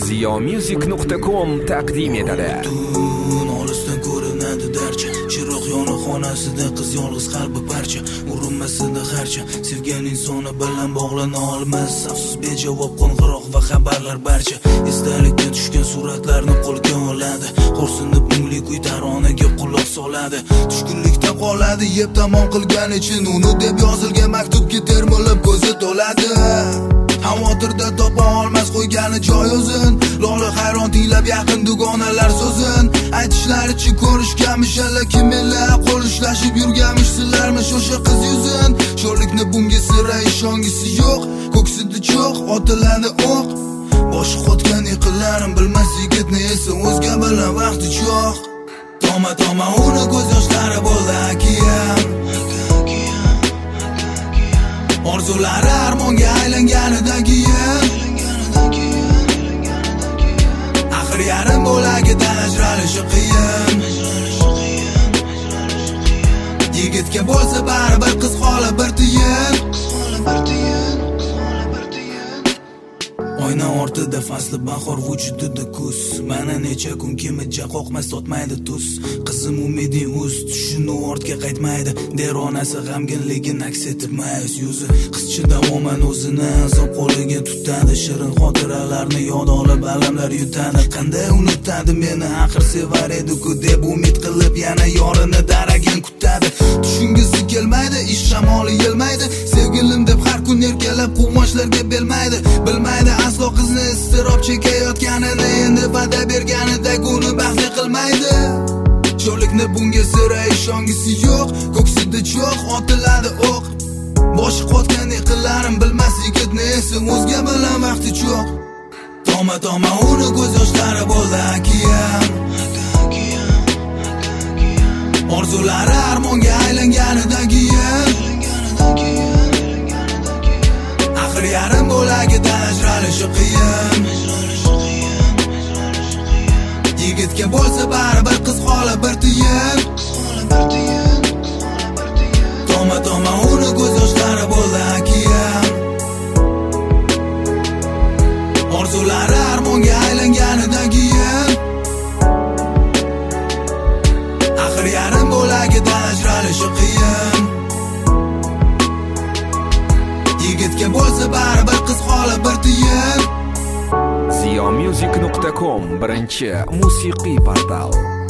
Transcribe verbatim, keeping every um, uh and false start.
ziyo music nuqta com taqdim etadi. Olisdan ko'rinadi darcha, chiroq yonib xonasida qiz yolg'iz qalbi parcha, urinmasida harcha, sevgan insoni bilan bog'lana olmas, afsus bejavob qo'ng'iroq va xabarlar barcha, esdalikka tushgan suratlarni qo'lga oladi, xo'rsinib mungli kuy taronaga quloq soladi, tushkunlikda qoladi, yeb tamom qilgan için uni deb yozilgan maktubga termilib ko'zi to'ladi. Xavotirda topa olmas qo'ygani joy o'zin, lola hayron tinglab yaqin dugonalar so'zin, aytishlaricha ko'rishganmish allaki menlar qo'l ushlashib yurganmish, sizlarmish o'sha qiz yuzin. Sho'rlikni bunga sira ishongisi yo'q, ko'ksida cho'q otiladi o'q, boshi qotgan yiqillarim bilmas yigitni esa o'zga bilan vaqti cho'q. Toma toma uni ko'z yoshlari bo'ldi akiyam, orzulari armonga aylanganidan keyin, axir yarim bo'lagidan ajralishi qiyin. Yigitga bo'lsa baribir qiz holi bir tiyin. Oyna ortida fasli bahor, vujudida kuz, mana necha kun kimija qoqmas totmaydi tuz. Qizim umiding uz, tushini ortga qaytmaydi, deronasi g'amginligini aks etib mayus yuzi. Qizcha davoman o'zini azob qo'liga tutadi, shirin xotiralarni yod olib alamlar yutadi. Qanday unutadi meni, axir sevar edi-ku deb umid qilib yana yorini daragin kutadi. Tushungisi kelmaydi, ish shamoli yelmaydi, sevgilim deb har kun erkalab quvonchlarga belmaydi, bilmaydi aslo qizni iztirob chekayotganini, endi va'da berganida uni baxtli qilmaydi. Sho'rlikni bunga sira ishongisi yo'q, ko'ksida cho'q otiladi o'q, boshi qotgan yiqillarim bilmas yigitni esa o'zga bilan vaqti cho'q. Toma toma uni ko'z yoshlari bo'ldi akiyam, orzulari armonga aylanganidan keyin, axir yarim bo'lagidan ajralishi qiyin. Yigitga bo'lsa baribir qiz holi bir tiyin. Toma toma uni ko'z yoshlari bo'ldi akiyam, orzulari armonga aylanganidan keyin, axir yarim bo'lagidan ajralishi qiyin. Yigitga bo'lsa baribir qiz holi bir tiyin. ziyo music nuqta com birinchi musiqiy portal.